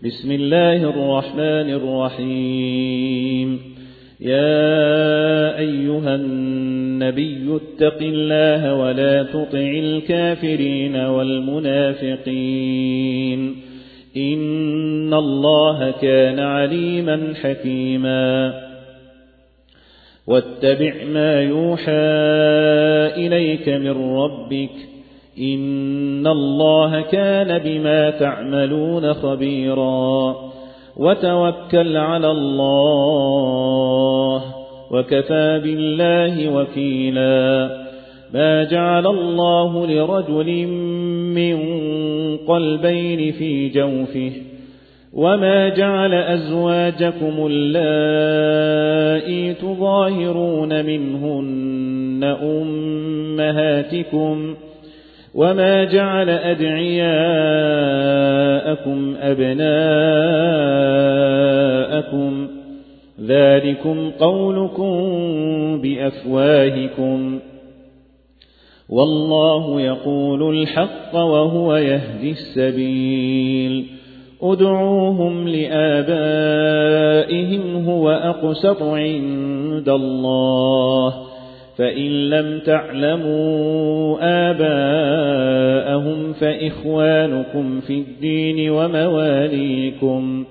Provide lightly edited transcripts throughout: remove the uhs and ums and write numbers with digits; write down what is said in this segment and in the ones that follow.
بسم الله الرحمن الرحيم. يا أيها النبي اتق الله ولا تطع الكافرين والمنافقين إن الله كان عليما حكيما. واتبع ما يوحى إليك من ربك إن الله كان بما تعملون خبيرا. وتوكل على الله وكفى بالله وكيلا. ما جعل الله لرجل من قلبين في جوفه وما جعل أزواجكم اللائي تظاهرون منهن أمهاتكم وما جعل أدعياءكم أبناءكم ذلكم قولكم بأفواهكم والله يقول الحق وهو يهدي السبيل. ادعوهم لآبائهم هو أقسط عند الله فإن لم تعلموا آباءهم فإخوانكم في الدين ومواليكم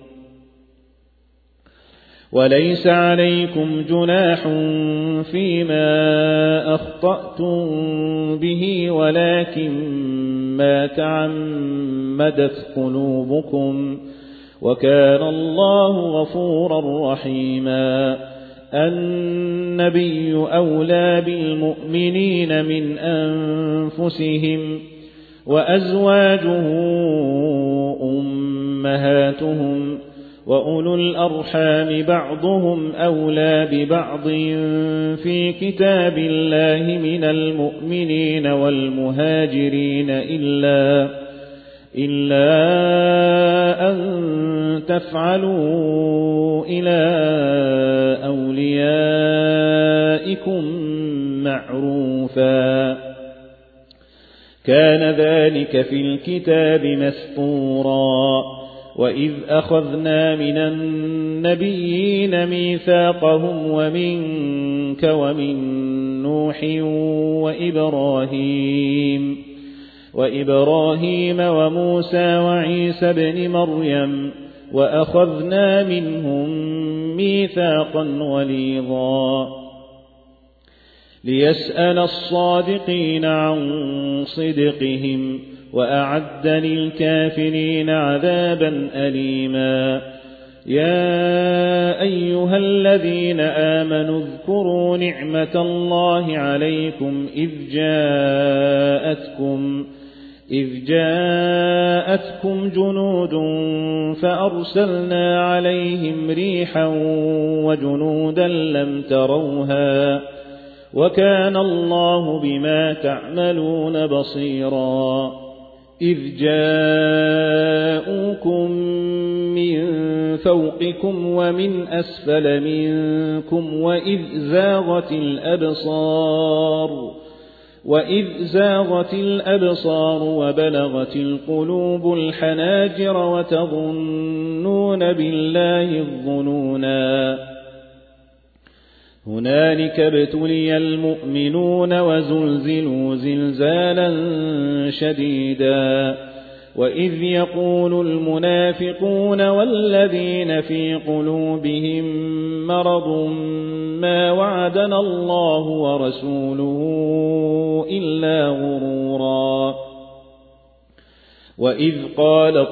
وليس عليكم جناح فيما أخطأتم به ولكن ما تعمدت قلوبكم وكان الله غفورا رحيما. النبي أولى بالمؤمنين من أنفسهم وأزواجه أمهاتهم وأولو الأرحام بعضهم أولى ببعض في كتاب الله من المؤمنين والمهاجرين إلا أن تفعلوا إلى أوليائكم معروفا كان ذلك في الكتاب مسطورا. وإذ أخذنا من النبيين ميثاقهم ومنك ومن نوح وإبراهيم وموسى وعيسى بن مريم وأخذنا منهم ميثاقا غليظا ليسأل الصادقين عن صدقهم وأعد للكافرين عذابا أليما. يا أيها الذين آمنوا اذكروا نعمة الله عليكم إذ جاءتكم جنود فأرسلنا عليهم ريحا وجنودا لم تروها وكان الله بما تعملون بصيرا. إذ جاءوكم من فوقكم ومن أسفل منكم وإذ زاغت الأبصار وبلغت القلوب الحناجر وتظنون بالله الظنونا. هنالك ابتلي المؤمنون وزلزلوا زلزالا شديدا. وإذ يقول المنافقون والذين في قلوبهم مرض ما وعدنا الله ورسوله إلا غرورا. وإذ قالت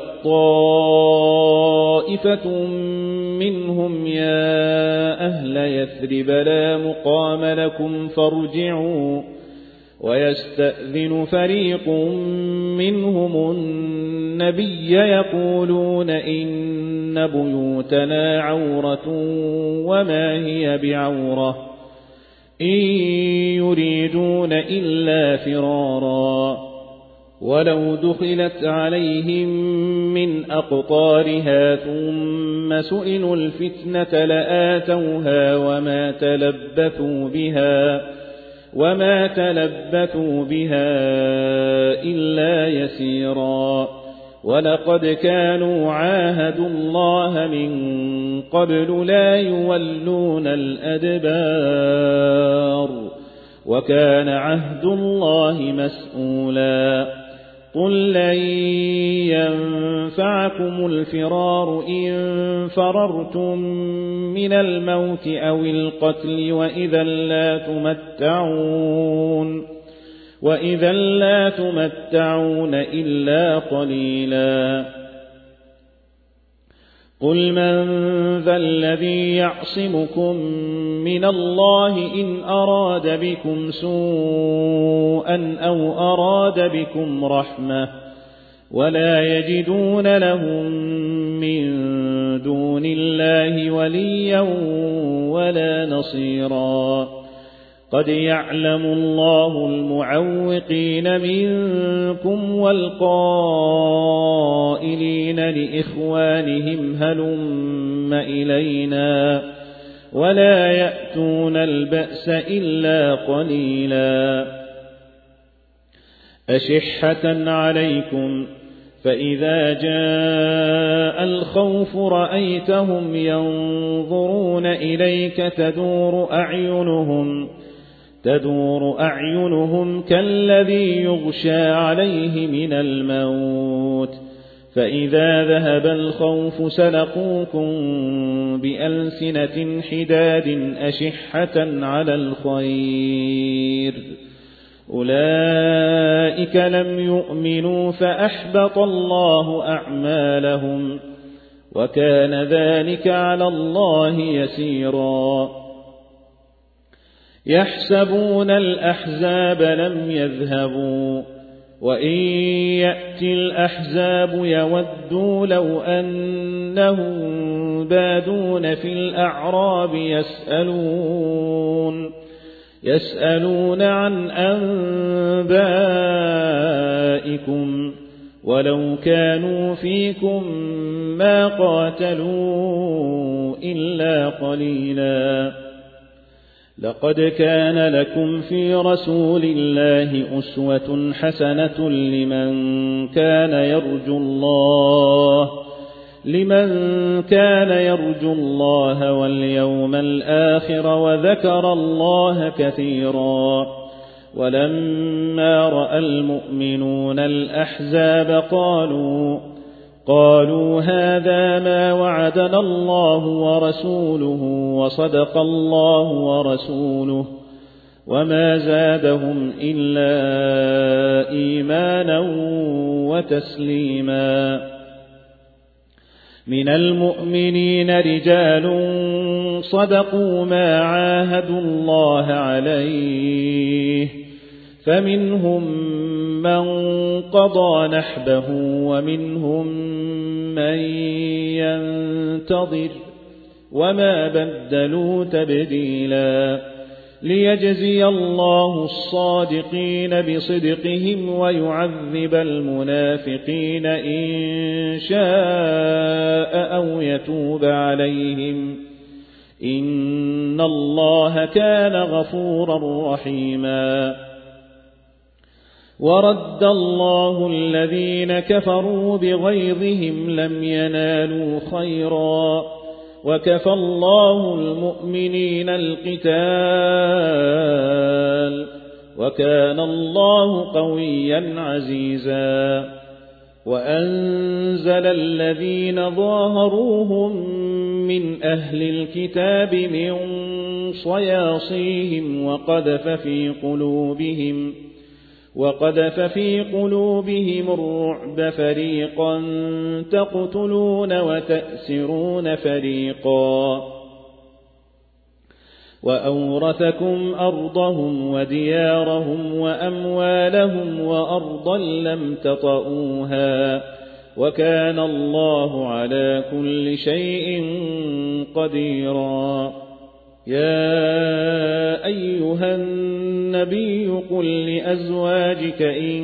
طائفة منهم يا أهل يثرب لا مقام لكم فارجعوا ويستأذن فريق منهم النبي يقولون إن بيوتنا عورة وما هي بعورة إن يريدون إلا فرارا. ولو دخلت عليهم من أقطارها ثم سئلوا الفتنة لآتوها وما تلبثوا بها إلا يسيرا. ولقد كانوا عاهدوا الله من قبل لا يولون الأدبار وكان عهد الله مسؤولا قل لن ينفعكم الفرار إن فررتم من الموت أو القتل وإذا لا تمتعون إلا قليلا قل من ذا الذي يعصمكم من الله إن أراد بكم سوءا أو أراد بكم رحمة ولا يجدون لهم من دون الله وليا ولا نصيرا قد يعلم الله المعوقين منكم والقائلين لإخوانهم هلم إلينا ولا يأتون البأس إلا قليلا أشحة عليكم فإذا جاء الخوف رأيتهم ينظرون إليك تدور أعينهم كالذي يغشى عليه من الموت فإذا ذهب الخوف سلقوكم بألسنة حداد أشحة على الخير أولئك لم يؤمنوا فأحبط الله أعمالهم وكان ذلك على الله يسيرا يحسبون الأحزاب لم يذهبوا وإن يأتي الأحزاب يودوا لو أنهم بادون في الأعراب يسألون عن أنبائكم ولو كانوا فيكم ما قاتلوا إلا قليلا لقد كان لكم في رسول الله أسوة حسنة لمن كان يرجو الله واليوم الآخر وذكر الله كثيرا ولما رأى المؤمنون الأحزاب قالوا هذا ما وعدنا الله ورسوله وصدق الله ورسوله وما زادهم إلا إيمانا وتسليما من المؤمنين رجال صدقوا ما عاهدوا الله عليه فمنهم من قضى نحبه ومنهم من ينتظر وما بدلوا تبديلا ليجزي الله الصادقين بصدقهم ويعذب المنافقين إن شاء أو يتوب عليهم إن الله كان غفورا رحيما ورد الله الذين كفروا بغيظهم لم ينالوا خيرا وكفى الله المؤمنين القتال وكان الله قويا عزيزا وأنزل الذين ظاهروهم من أهل الكتاب من صياصيهم وقذف في قلوبهم الرعب فريقا تقتلون وتأسرون فريقا وأورثكم أرضهم وديارهم وأموالهم وأرضا لم تطئوها وكان الله على كل شيء قديرا يا أيها النبي قل لأزواجك إن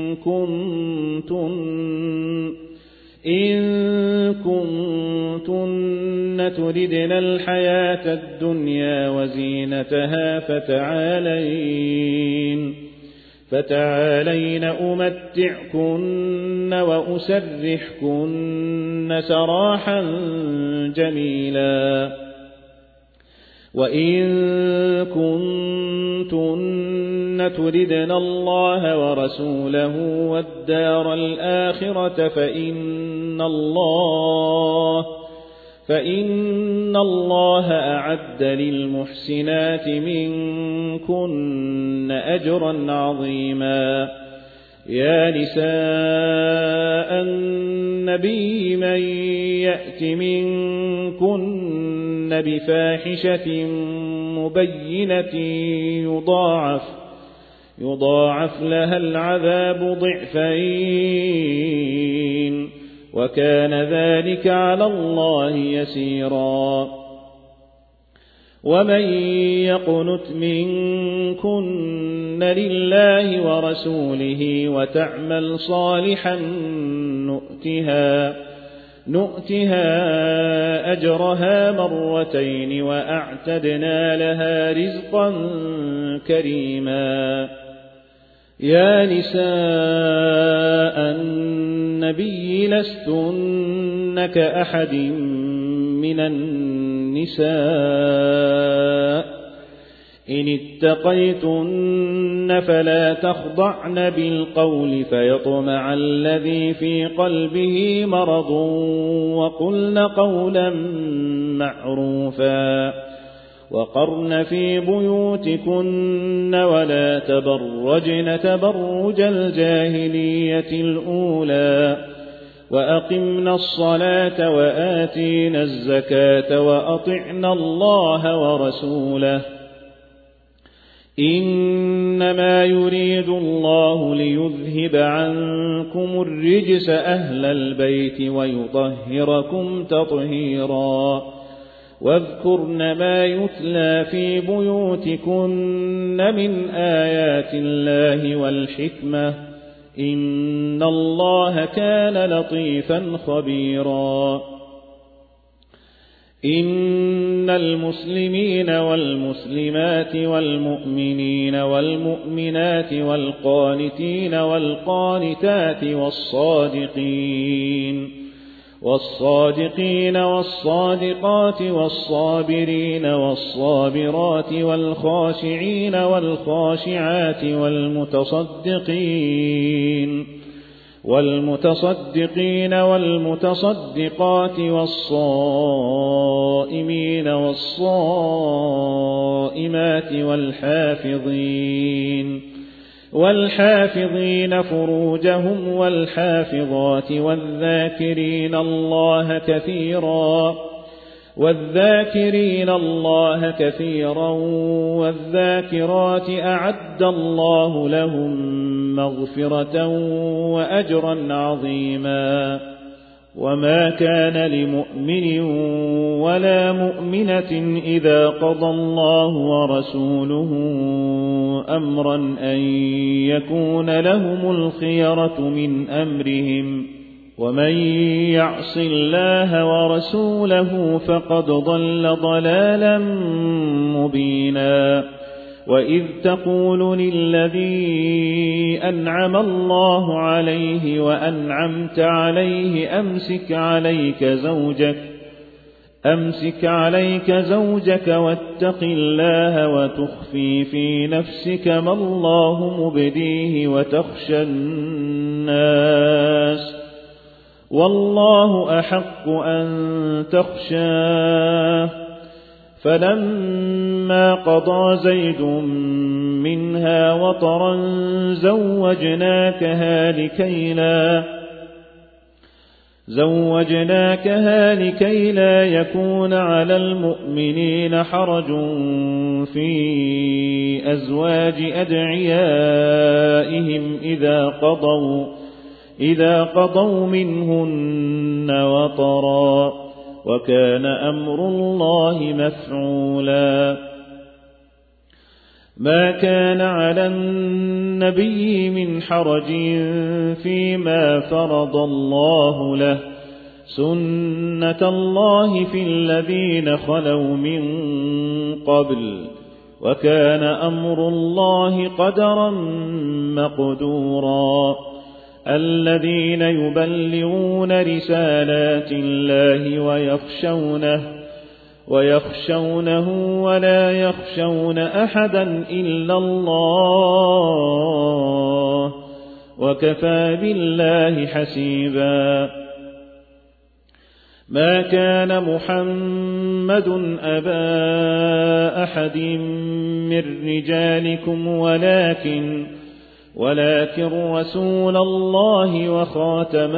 كنتن تردن الحياة فتعالين أمتعكن وأسرحكن سراحا جميلا وإن كنتن تردن الله ورسوله والدار الآخرة فإن الله أعد للمحسنات منكن أجرا عظيما يا نساء النبي من يأت منكن بفاحشة مبينة يضاعف لها العذاب ضعفين وكان ذلك على الله يسيرا ومن يقنت منكن لله ورسوله وتعمل صالحا نؤتها أجرها مرتين وأعتدنا لها رزقا كريما يا نساء النبي لستن كأحد من النساء إن اتقيتن فلا تخضعن بالقول فيطمع الذي في قلبه مرض وقلن قولا معروفا وقرن في بيوتكن ولا تبرجن تبرج الجاهلية الأولى وأقمنا الصلاة وآتينا الزكاة وأطعنا الله ورسوله إنما يريد الله ليذهب عنكم الرجس أهل البيت ويطهركم تطهيرا واذكرن ما يتلى في بيوتكن من آيات الله والحكمة إن الله كان لطيفا خبيرا إن المسلمين والمسلمات والمؤمنين والمؤمنات والقانتين والقانتات والصادقين والصادقات والصابرين والصابرات والخاشعين والخاشعات والمتصدقين والمتصدقات والصائمين والصائمات والحافظين فروجهم والحافظات والذاكرين الله كثيرا والذاكرات أعد الله لهم مغفرة وأجرا عظيما وما كان لمؤمن ولا مؤمنة إذا قضى الله ورسوله أمرا أن يكون لهم الخيرة من أمرهم ومن يعص الله ورسوله فقد ضل ضلالا مبينا وإذ تقول للذي أنعم الله عليه وأنعمت عليه أمسك عليك زوجك واتق الله وتخفي في نفسك ما الله مبديه وتخشى الناس والله أحق أن تخشاه فلما قضى زيد منها وطرا زوجناكها لكي لا يكون على المؤمنين حرج في أزواج أدعيائهم إذا قضوا منهن وطرا وكان أمر الله مفعولا ما كان على النبي من حرج فيما فرض الله له سنة الله في الذين خلوا من قبل وكان أمر الله قدرا مقدورا. الذين يبلغون رسالات الله ويخشونه ولا يخشون أحدا إلا الله وكفى بالله حسيبا. ما كان محمد أبا أحد من رجالكم ولكن رسول الله وخاتم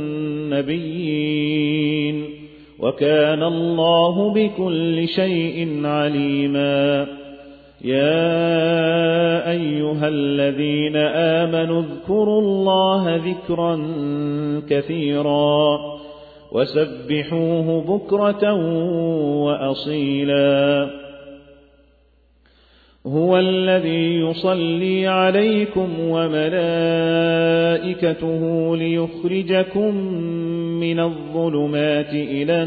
النبيين وكان الله بكل شيء عليما. يا أيها الذين آمنوا اذكروا الله ذكرا كثيرا وسبحوه بكرة وأصيلا. هو الذي يصلي عليكم وملائكته ليخرجكم من الظلمات إلى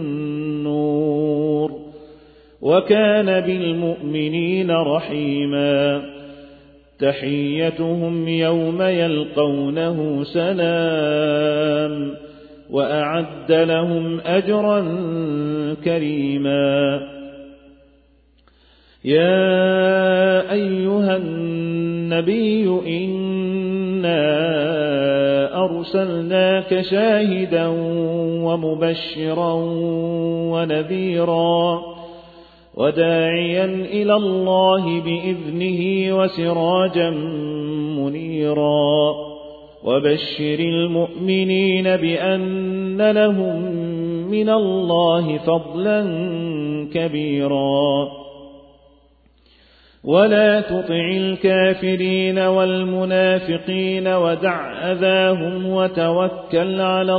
النور وكان بالمؤمنين رحيما. تحيتهم يوم يلقونه سلام وأعد لهم أجرا كريما. يا أيها النبي إنا أرسلناك شاهدا ومبشرا ونذيرا وداعيا إلى الله بإذنه وسراجا منيرا. وبشر المؤمنين بأن لهم من الله فضلا كبيرا. ولا تطع الكافرين والمنافقين ودع أذاهم وتوكل على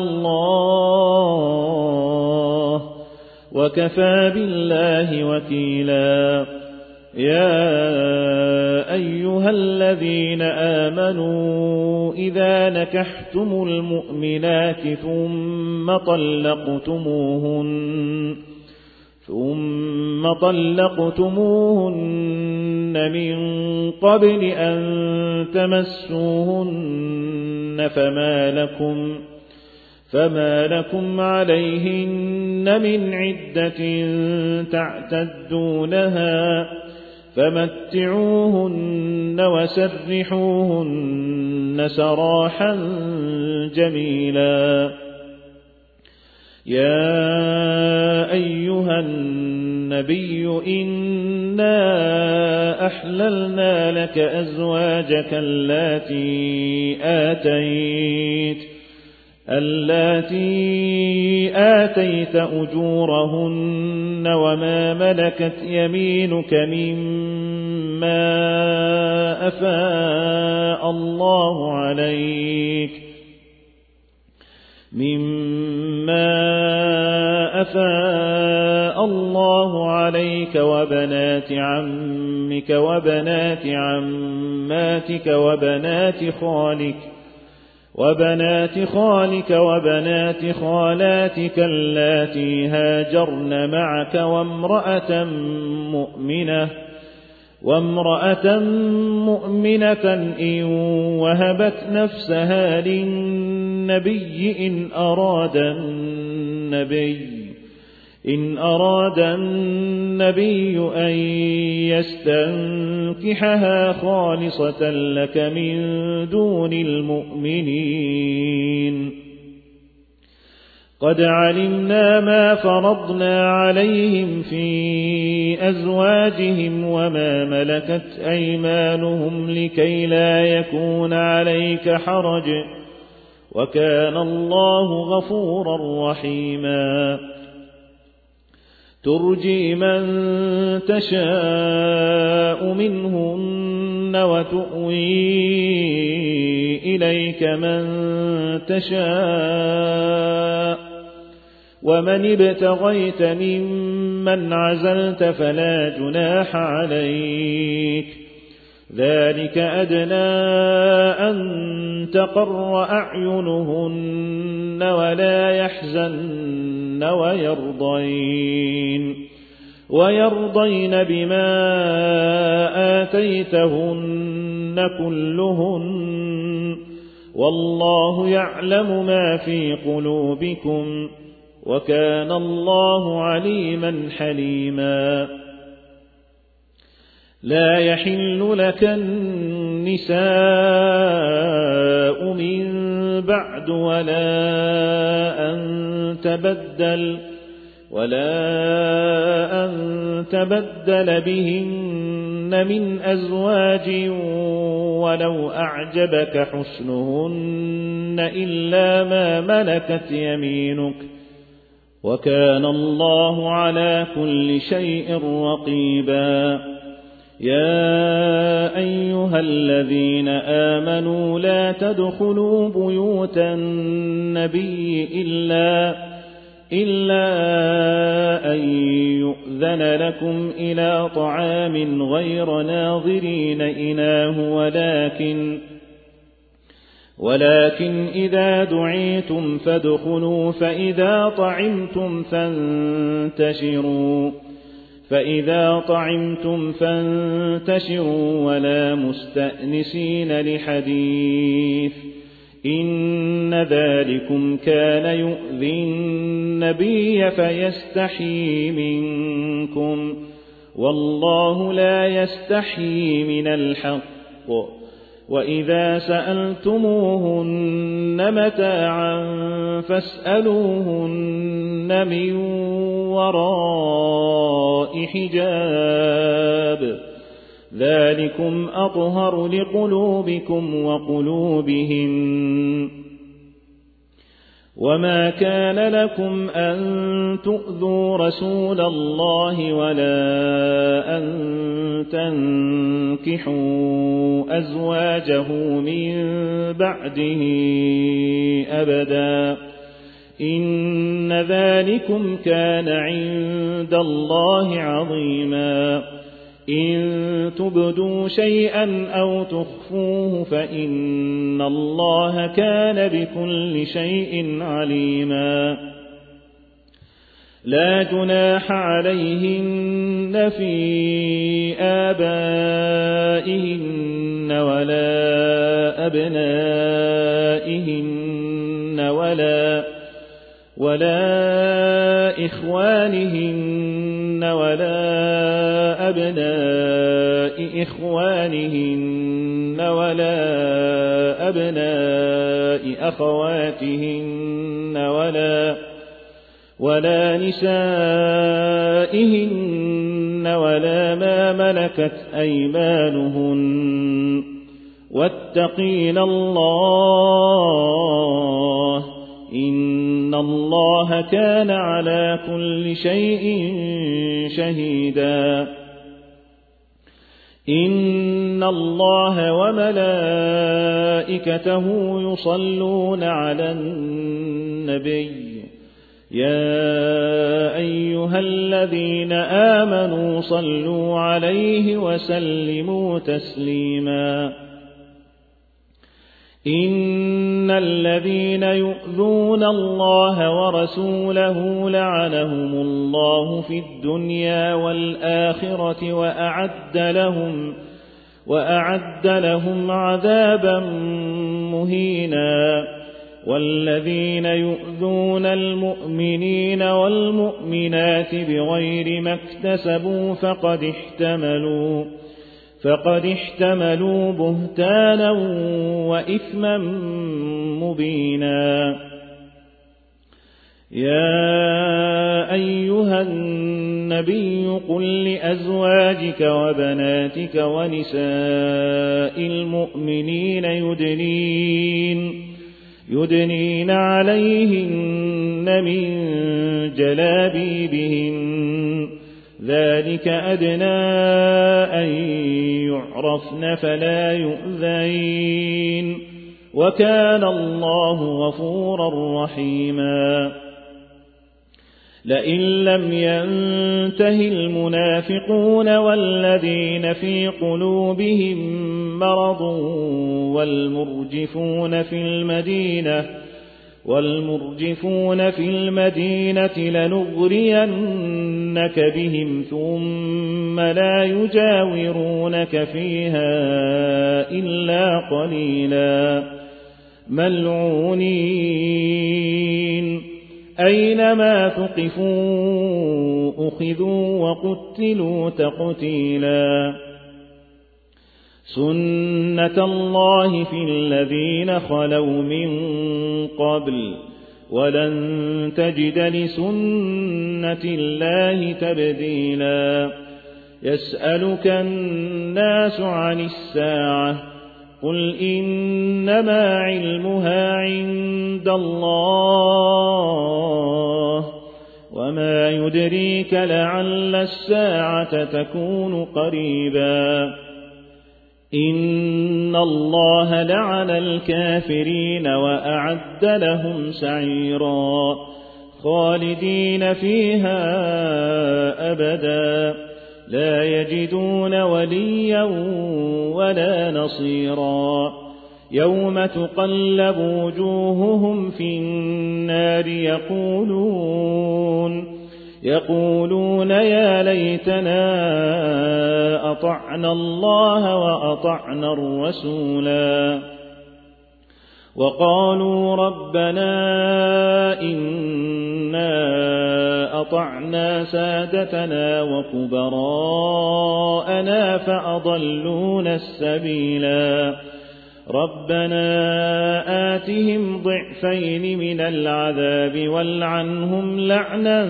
الله وكفى بالله وكيلا. يا أيها الذين آمنوا إذا نكحتم المؤمنات ثم طلقتموهن من قبل أن تمسوهن فما لكم عليهن من عدة تعتدونها فمتعوهن وسرحوهن سراحا جميلا. يا أيها النبي إنا أحللنا لك أزواجك اللاتي آتيت أجورهن وما ملكت يمينك مما أفاء الله عليك وبنات عمك وبنات عماتك وبنات خالك وبنات خالاتك اللاتي هاجرن معك وامرأة مؤمنة إن وهبت نفسها للنبي إن أراد النبي أن يستنكحها خالصة لك من دون المؤمنين. قد علمنا ما فرضنا عليهم في أزواجهم وما ملكت أيمانهم لكي لا يكون عليك حرج وكان الله غفورا رحيما. ترجي من تشاء منهن وتؤوي إليك من تشاء ومن ابتغيت ممن عزلت فلا جناح عليك. ذلك أدنى أن تقر أعينهن ولا يحزن ويرضين ويرضين بما آتيتهن كلهن والله يعلم ما في قلوبكم وكان الله عليما حليما لا يحل لك النساء من بعد ولا أن تبدل بهن من أزواج ولو أعجبك حسنهن إلا ما ملكت يمينك وكان الله على كل شيء رقيبا يا أيها الذين آمنوا لا تدخلوا بيوت النبي إلا أن يؤذن لكم إلى طعام غير ناظرين إناه ولكن إذا دعيتم فادخلوا فإذا طعمتم فانتشروا ولا مستأنسين لحديث إن ذلكم كان يؤذي النبي فيستحيي منكم والله لا يستحيي من الحق وإذا سألتموهن متاعا فاسألوهن من وراء حجاب ذلكم أطهر لقلوبكم وقلوبهم وما كان لكم أن تؤذوا رسول الله ولا أن تنكحوا أزواجه من بعده أبدا إن ذلكم كان عند الله عظيما إن تبدوا شيئا أو تخفوه فإن الله كان بكل شيء عليما لا جناح عليهن في آبائهن ولا أبنائهن ولا إخوانهن ولا أبناء إخوانهن ولا أبناء أخواتهن ولا نسائهن ولا ما ملكت أيمانهن واتقين الله إن الله كان على كل شيء شهيدا إن الله وملائكته يصلون على النبي يا أيها الذين آمنوا صلوا عليه وسلموا تسليما إن الذين يؤذون الله ورسوله لعنهم الله في الدنيا والآخرة وأعد لهم عذابا مهينا والذين يؤذون المؤمنين والمؤمنات بغير ما اكتسبوا فقد احتملوا بهتانا وإثما مبينا يا أيها النبي قل لأزواجك وبناتك ونساء المؤمنين يدنين عليهن من جلابيبهن ذلك أدنى أن يعرفن فلا يؤذين وكان الله غفورا رحيما لئن لم ينته المنافقون والذين في قلوبهم مرض والمرجفون في المدينة لنغرينك لنفتننك بهم ثم لا يجاورونك فيها إلا قليلا ملعونين أينما ثقفوا أخذوا وقتلوا تقتيلا سنة الله في الذين خلوا من قبل ولن تجد لسنة الله تبديلا يسألك الناس عن الساعة قل إنما علمها عند الله وما يدريك لعل الساعة تكون قريبا إن الله لعن الكافرين وأعد لهم سعيرا خالدين فيها أبدا لا يجدون وليا ولا نصيرا يوم تقلب وجوههم في النار يقولون يا ليتنا أطعنا الله وأطعنا الرسولا وقالوا ربنا إنا أطعنا سادتنا وكبراءنا فأضلونا السبيلا ربنا آتهم ضعفين من العذاب والعنهم لعنا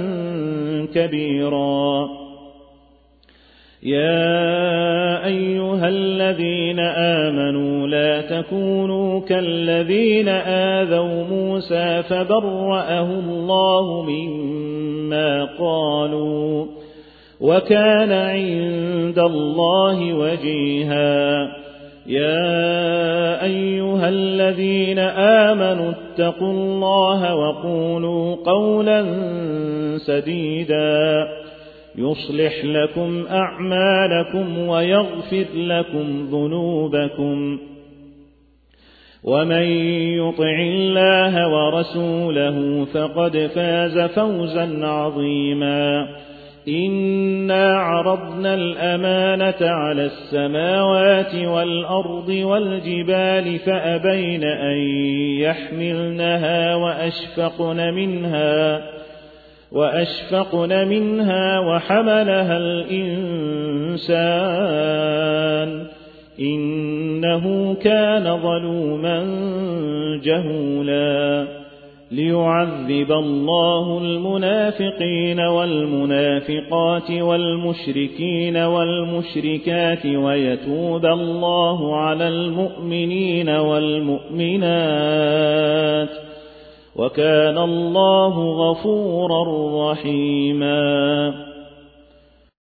كبيرا يا أيها الذين آمنوا لا تكونوا كالذين آذوا موسى فبرأه الله مما قالوا وكان عند الله وجيها يا أيها الذين آمنوا اتقوا الله وقولوا قولا سديدا يصلح لكم أعمالكم ويغفر لكم ذنوبكم ومن يطع الله ورسوله فقد فاز فوزا عظيما إنا عرضنا الأمانة على السماوات والأرض والجبال فأبين أن يحملنها وأشفقن منها وحملها الإنسان إنه كان ظلوما جهولا ليعذب الله المنافقين والمنافقات والمشركين والمشركات ويتوب الله على المؤمنين والمؤمنات وكان الله غفورا رحيما